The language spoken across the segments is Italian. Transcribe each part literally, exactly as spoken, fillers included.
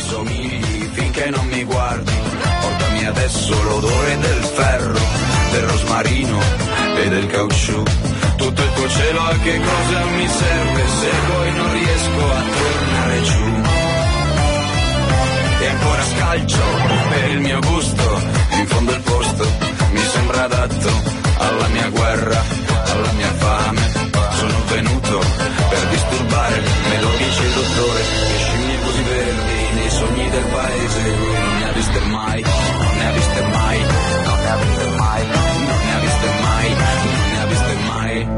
somigli finché non mi guardi. Portami adesso l'odore del ferro, del rosmarino e del caucciù. Tutto il tuo cielo a che cosa mi serve se poi non riesco a tornare giù. E ancora scalcio per il mio gusto, in fondo il posto mi sembra adatto alla mia guerra, alla mia fame. Sono venuto per disturbare, me lo dice il dottore, che scimmie così verdi nei sogni del paese. Lui non ne ha viste mai, non ne ha viste mai, non ne ha viste mai, non ne ha viste mai, non ne ha viste mai.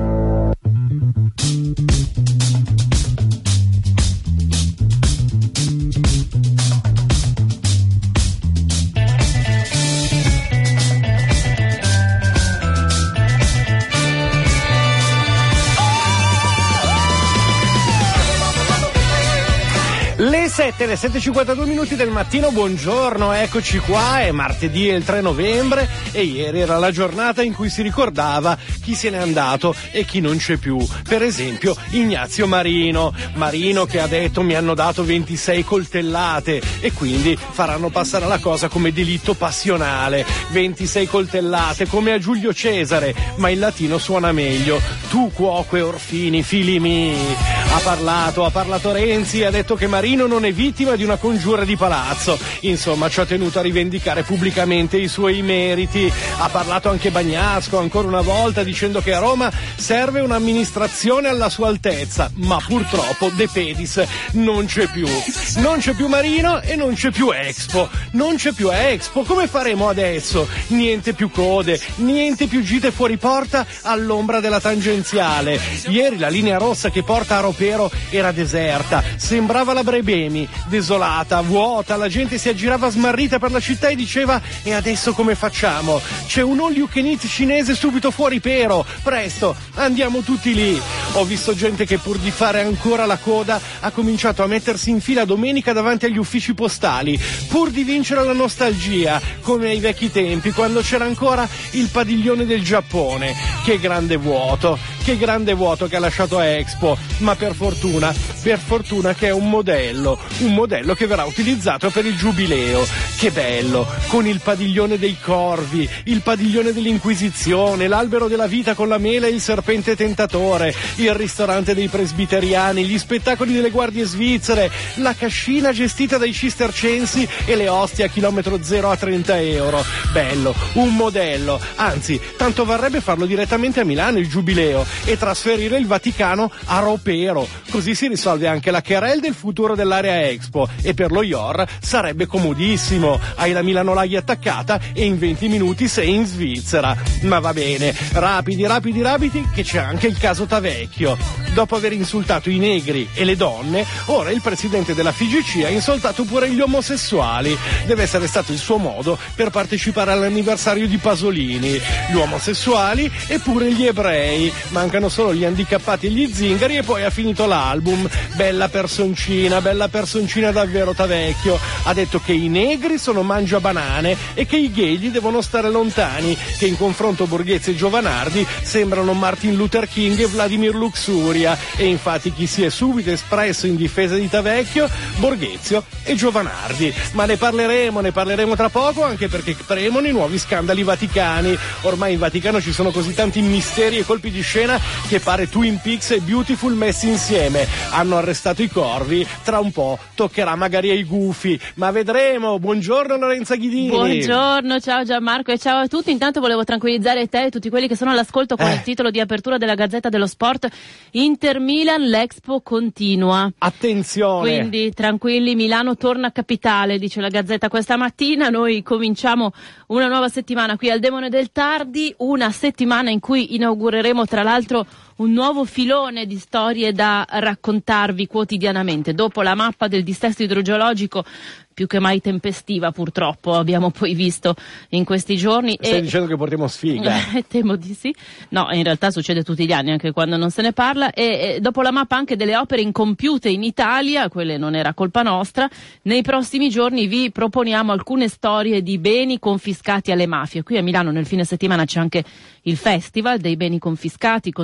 Le sette, le sette e cinquantadue minuti del mattino, buongiorno, eccoci qua, è martedì, è il tre novembre e ieri era la giornata in cui si ricordava chi se n'è andato e chi non c'è più. Per esempio Ignazio Marino, Marino che ha detto mi hanno dato ventisei coltellate e quindi faranno passare la cosa come delitto passionale. ventisei coltellate come a Giulio Cesare, ma in latino suona meglio. Tu cuoque Orfini, fili miei. Ha parlato, ha parlato Renzi, ha detto che Marino non è vittima di una congiura di palazzo. Insomma, ci ha tenuto a rivendicare pubblicamente i suoi meriti. Ha parlato anche Bagnasco, ancora una volta, dicendo che a Roma serve un'amministrazione alla sua altezza. Ma purtroppo De Pedis non c'è più. Non c'è più Marino e non c'è più Expo. Non c'è più Expo. Come faremo adesso? Niente più code, niente più gite fuori porta all'ombra della tangenziale. Ieri la linea rossa che porta a Ropero era deserta. Sembrava la Brebemi, desolata, vuota, la gente si aggirava smarrita per la città e diceva: e adesso come facciamo? C'è un all you can eat cinese subito fuori Pero, presto, andiamo tutti lì. Ho visto gente che pur di fare ancora la coda ha cominciato a mettersi in fila domenica davanti agli uffici postali, pur di vincere la nostalgia, come ai vecchi tempi, quando c'era ancora il padiglione del Giappone. Che grande vuoto, che grande vuoto che ha lasciato Expo, ma per fortuna, per fortuna che è un modello, un modello che verrà utilizzato per il giubileo. Che bello, con il padiglione dei corvi, il padiglione dell'Inquisizione, l'albero della vita con la mela e il serpente tentatore, il ristorante dei presbiteriani, gli spettacoli delle guardie svizzere, la cascina gestita dai cistercensi e le ostie a chilometro zero a trenta euro. Bello, un modello, anzi, tanto varrebbe farlo direttamente a Milano il giubileo e trasferire il Vaticano a Ropero, così si risolve anche la querel del futuro dell'area Expo e per lo I O R sarebbe comodissimo, hai la Milano Laghi attaccata e in venti minuti sei in Svizzera. Ma va bene, rapidi, rapidi, rapidi, che c'è anche il caso Tavecchio. Dopo aver insultato i negri e le donne, ora il presidente della F I G C ha insultato pure gli omosessuali. Deve essere stato il suo modo per partecipare all'anniversario di Pasolini. Gli omosessuali e pure gli ebrei, mancano solo gli handicappati e gli zingari e poi ha finito l'album. Bella personcina, bella personcina davvero Tavecchio. Ha detto che i negri sono mangiabanane e che i gay gli devono stare lontani, che in confronto Borghezio e Giovanardi sembrano Martin Luther King e Vladimir Luxuria. E infatti chi si è subito espresso in difesa di Tavecchio? Borghezio e Giovanardi. Ma ne parleremo, ne parleremo tra poco, anche perché premono i nuovi scandali vaticani. Ormai in Vaticano ci sono così tanti misteri e colpi di scena che pare Twin Peaks e Beautiful messi insieme. Hanno arrestato i corvi, tra un po' toccherà magari ai gufi, ma vedremo. Buongiorno Lorenza Ghidini. Buongiorno, ciao Gianmarco e ciao a tutti. Intanto volevo tranquillizzare te e tutti quelli che sono all'ascolto con eh. il titolo di apertura della Gazzetta dello Sport: Inter Milan, l'Expo continua. Attenzione. Quindi tranquilli, Milano torna capitale, dice la Gazzetta questa mattina. Noi cominciamo una nuova settimana qui al Demone del Tardi, una settimana in cui inaugureremo tra l'altro un nuovo filone di storie da raccontarvi quotidianamente. Dopo la mappa del dissesto idrogeologico, più che mai tempestiva purtroppo, abbiamo poi visto in questi giorni. Stai e... dicendo che portiamo sfiga? Eh, temo di sì. No, in realtà succede tutti gli anni, anche quando non se ne parla. E, e dopo la mappa anche delle opere incompiute in Italia, quelle non era colpa nostra, nei prossimi giorni vi proponiamo alcune storie di beni confiscati alle mafie. Qui a Milano nel fine settimana c'è anche il Festival dei beni confiscati, con tante iniziative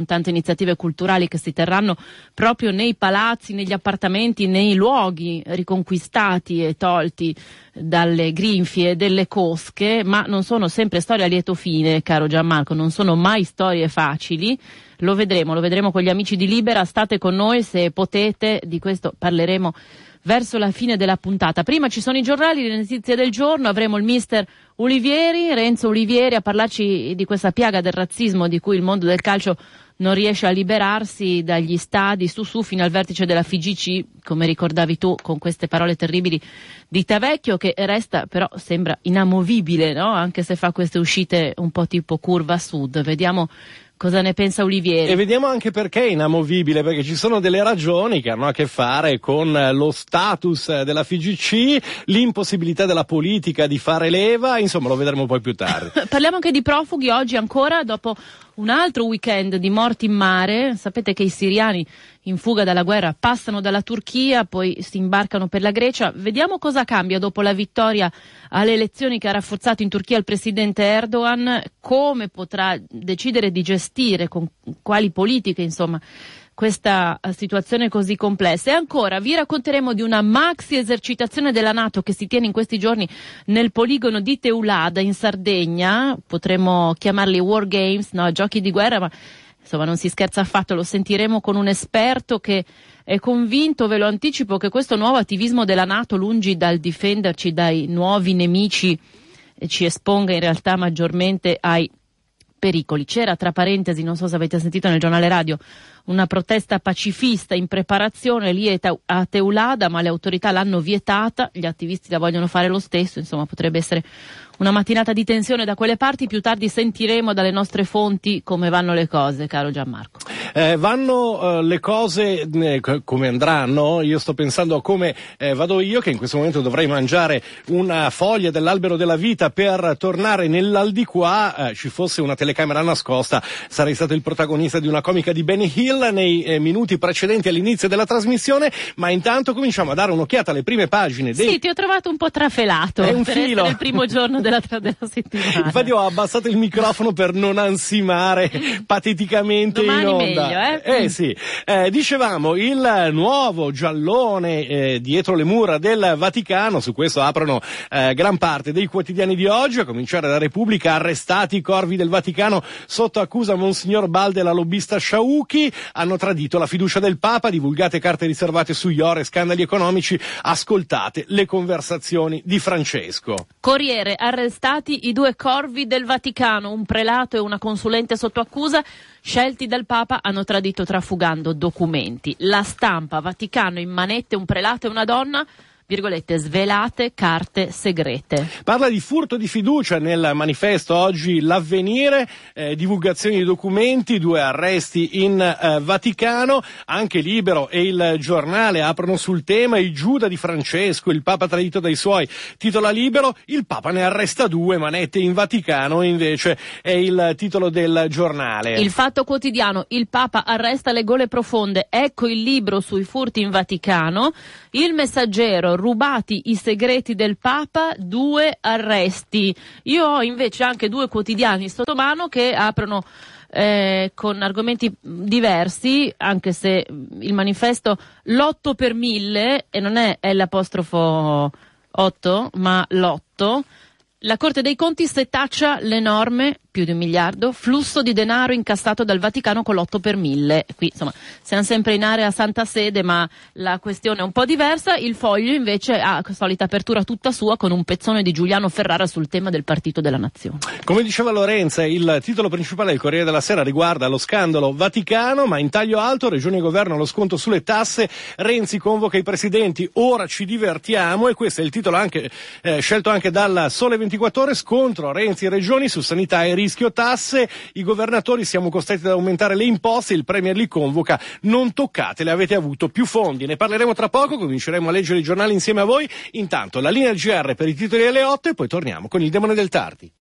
iniziative culturali che si terranno proprio nei palazzi, negli appartamenti, nei luoghi riconquistati e tolti dalle grinfie delle cosche, ma non sono sempre storie a lieto fine, caro Gianmarco, non sono mai storie facili. Lo vedremo, lo vedremo con gli amici di Libera, state con noi se potete, di questo parleremo verso la fine della puntata. Prima ci sono i giornali, le notizie del giorno, avremo il mister Ulivieri, Renzo Ulivieri, a parlarci di questa piaga del razzismo di cui il mondo del calcio non riesce a liberarsi, dagli stadi su su fino al vertice della F I G C, come ricordavi tu con queste parole terribili di Tavecchio, che resta però sembra inamovibile, no? Anche se fa queste uscite un po' tipo curva sud. Vediamo cosa ne pensa Ulivieri. E vediamo anche perché è inamovibile, perché ci sono delle ragioni che hanno a che fare con lo status della F I G C, l'impossibilità della politica di fare leva, insomma lo vedremo poi più tardi. Parliamo anche di profughi oggi ancora, dopo un altro weekend di morti in mare. Sapete che i siriani in fuga dalla guerra passano dalla Turchia, poi si imbarcano per la Grecia. Vediamo cosa cambia dopo la vittoria alle elezioni che ha rafforzato in Turchia il presidente Erdogan, come potrà decidere di gestire, con quali politiche, insomma, questa situazione così complessa. E ancora vi racconteremo di una maxi esercitazione della NATO che si tiene in questi giorni nel poligono di Teulada in Sardegna. Potremmo chiamarli war games, no, giochi di guerra, ma insomma non si scherza affatto. Lo sentiremo con un esperto che è convinto, ve lo anticipo, che questo nuovo attivismo della NATO, lungi dal difenderci dai nuovi nemici, ci esponga in realtà maggiormente ai pericoli. C'era, tra parentesi, non so se avete sentito nel giornale radio, una protesta pacifista in preparazione lì a Teulada, ma le autorità l'hanno vietata, gli attivisti la vogliono fare lo stesso, insomma potrebbe essere una mattinata di tensione da quelle parti. Più tardi sentiremo dalle nostre fonti come vanno le cose, caro Gianmarco. Eh, vanno eh, le cose eh, come andranno. Io sto pensando a come eh, vado io, che in questo momento dovrei mangiare una foglia dell'albero della vita per tornare nell'aldilà. Eh, ci fosse una telecamera nascosta, sarei stato il protagonista di una comica di Benny Hill nei eh, minuti precedenti all'inizio della trasmissione, ma intanto cominciamo a dare un'occhiata alle prime pagine dei... Sì, ti ho trovato un po' trafelato. È un per filo. essere il primo giorno della, della settimana. Infatti ho abbassato il microfono per non ansimare pateticamente Domani in onda. meglio, eh? Eh sì. Eh, dicevamo, il nuovo giallone eh, dietro le mura del Vaticano, su questo aprono eh, gran parte dei quotidiani di oggi, a cominciare da Repubblica: arrestati i corvi del Vaticano sotto accusa Monsignor Balde e la lobbista Sciauchi, hanno tradito la fiducia del Papa, divulgate carte riservate sugli oro e scandali economici, ascoltate le conversazioni di Francesco. Corriere, arrestati i due corvi del Vaticano, un prelato e una consulente sotto accusa, scelti dal Papa, hanno tradito trafugando documenti. La Stampa, Vaticano in manette un prelato e una donna, virgolette, svelate carte segrete. Parla di furto di fiducia nel manifesto oggi L'Avvenire, eh, divulgazioni di documenti, due arresti in eh, Vaticano. Anche Libero e il Giornale aprono sul tema: il Giuda di Francesco, il Papa tradito dai suoi. Titola Libero: il Papa ne arresta due, manette in Vaticano, invece è il titolo del Giornale. Il Fatto Quotidiano: il Papa arresta le gole profonde, ecco il libro sui furti in Vaticano. Il Messaggero: rubati i segreti del Papa, due arresti. Io ho invece anche due quotidiani sotto mano che aprono eh, con argomenti diversi, anche se il manifesto l'otto per mille, e non è, è l'apostrofo otto, ma l'otto. La Corte dei Conti setaccia le norme, più di un miliardo, flusso di denaro incassato dal Vaticano con l'otto per mille. Qui, insomma, siamo sempre in area Santa Sede, ma la questione è un po' diversa. Il Foglio invece ha solita apertura tutta sua con un pezzone di Giuliano Ferrara sul tema del Partito della Nazione. Come diceva Lorenza, il titolo principale del Corriere della Sera riguarda lo scandalo Vaticano, ma in taglio alto: Regione e Governo allo sconto sulle tasse, Renzi convoca i presidenti, ora ci divertiamo. E questo è il titolo anche eh, scelto anche dal Sole ventiquattro Ore: scontro Renzi e Regioni su sanità e rischio tasse, i governatori siamo costretti ad aumentare le imposte, il Premier li convoca, non toccatele, avete avuto più fondi. Ne parleremo tra poco, cominceremo a leggere i giornali insieme a voi. Intanto la linea G R per i titoli alle otto e poi torniamo con il Demone del Tardi.